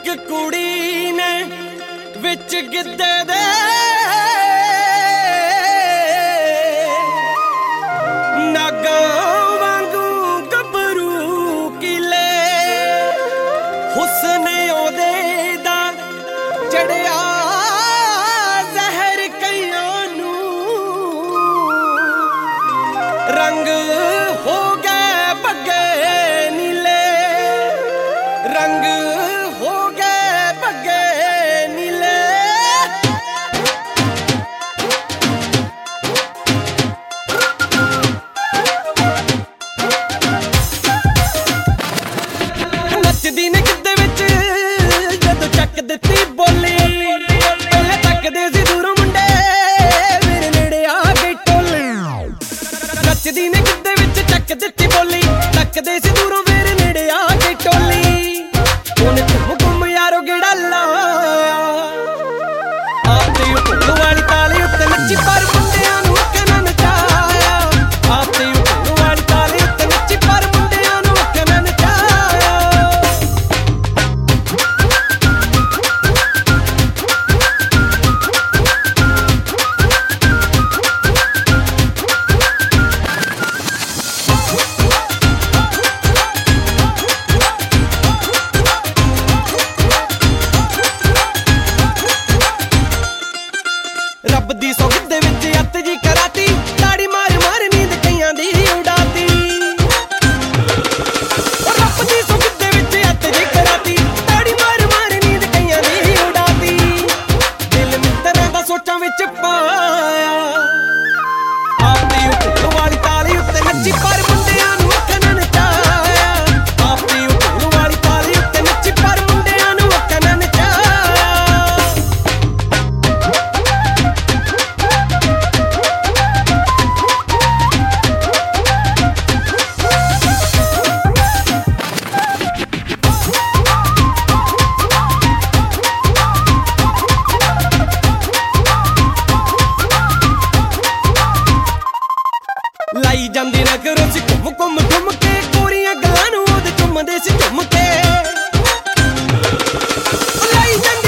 ਇੱਕ ਕੁੜੀ ਨੇ ਵਿੱਚ ਗਿੱਧੇ ਦੇ ਨਾਗਾਂ ਵਾਂਗੂ ਗੱਭਰੂ ਕਿਲੇ ਹੁਸਨ ਉਹਦੇ ਦਾ ਚੜਿਆ ਜ਼ਹਿਰ ਕਈਆਂ ਨੂੰ ਰੰਗ ਹੋ ਗਏ ਬੱਗੇ ਨੀਲੇ ਰੰਗ ਹੋ ਗਏ ਬੱਗੇ ਨੀਲੇ ਨੱਚਦੀ ਨੇ ਗਿੱਧੇ ਵਿੱਚ ਜਦੋਂ ਚੱਕ ਦਿੱਤੀ ਬੋਲੀ ਪਹਿਲੇ ਤੱਕਦੇ ਸੀ ਦੂਰੋਂ ਮੁੰਡੇ ਮੇਰੇ ਨੇੜੇ ਆ ਗਈ ਟੋਲੀ ਨੱਚਦੀ ਨੇ ਗਿੱਧੇ ਵਿੱਚ ਚੱਕ ਦਿੱਤੀ ਬੋਲੀ ਤੱਕਦੇ ਸੀ ਦੂਰੋਂ ਮੇਰੇ ਨੇੜੇ ਆ ਗਈ ਟੋਲੀ ਉਹਨੇ ਘੁੰਮ ਯਾਰੋ ਗੇੜਾ ਲਾਇਆ ਆਪੇ ਉਹ ਵਾਲੀ ਤਾਲੀ ਉੱਤੇ ਨੱਚੀ ਪਰ ਮੁੰਡਿਆਂ ਨੂੰ ਕਹਿਣਾ ਨਚਾਇਆ ਆਪੇ ਉਹ ਵਾਲੀ ਤਾਲੀ ਉੱਤੇ ਨੱਚੀ ਪਰ ਮੁੰਡਿਆਂ ਨੂੰ ਕਹਿਣਾ ਨਚਾਇਆ ਰੱਬ ਦੀ ਸੌਗੰਧ ਦੇ ਵਿੱਚ ਅੱਤ ਜੀ ਕਰਾਤੀ ਤਾੜੀ ਮਾਰ ਮਾਰ ਨੀਂਦ ਕਈਆਂ ਦੀ ਉਡਾਤੀ ਰੱਬ ਦੀ ਸੌਗੰਧ ਦੇ ਵਿੱਚ ਅੱਤ ਜੀ ਕਰਾਤੀ ਤਾੜੀ ਮਾਰ ਮਾਰ ਨੀਂਦ ਕਈਆਂ ਦੀ ਉਡਾਤੀ ਦਿਲ ਮਿੱਤਰਾਂ ਦਾ ਸੋਚਾਂ ਵਿੱਚ ਪਾਇਆ ਆਪੇ ਉਹ ਵਾਲੀ ਤਾਲੀ ਉੱਤੇ ਨੱਚੀ ਪਰ ਮੁੰਡਿਆਂ ਨੂੰ ਅੱਖਾਂ ਨਾਲ ਨਚਾਇਆ ਆਪੇ ਉਹ ਵਾਲੀ ਤਾਲੀ ਉੱਤੇ ਨੱਚੀ ਪਰ ਮੁੰਡਿਆਂ ਨੂੰ ਅੱਖਾਂ ਨਾਲ ਨਚਾਇਆ ਲਾਈ ਜਾਂਦੀ ਨਾ ਕਰੋ ਸੀ ਘੁੰਮ ਘੁੰਮ ਘੁੰਮ ਕੇ ਕੋਰੀਆਂ ਗੱਲਾਂ ਨੂੰ ਉਹਦੇ ਚੁੰਮਦੇ ਸੀ ਝੁੰਮ ਕੇ ਲਾਈ ਜਾਂਦੀ